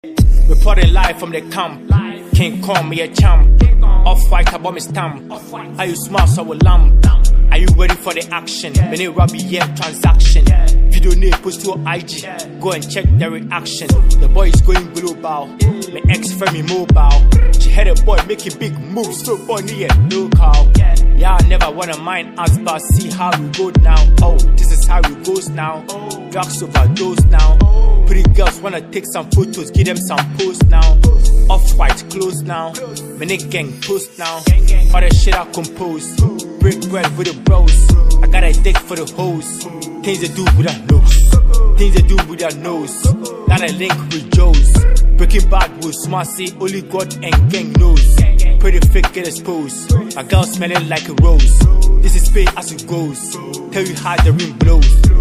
Reporting live from the camp. King call me a champ. Off-white about me stamp. Are you smart so will lamp? Are you ready for the action? Many Robbie yeah transaction. Video name post to IG. Go and check the reaction. The boy is going global. My ex-friend me mobile. She had a boy making big moves. So funny and local. Yeah, I never wanna mind us, but see how we go now. Oh, this is how it goes now. Drugs overdose now. Pretty girls wanna take some photos, give them some posts now. Off-white clothes now. Many gang post now. All the shit I compose. Break bread with the bros. I got a dick for the hoes. Things they do with their nose. Things they do with their nose. Got a link with Joe's. Breaking bad with Smarty, only God and gang knows. Pretty fake get exposed. My girl smelling like a rose. This is paid as it goes. Tell you how the ring blows.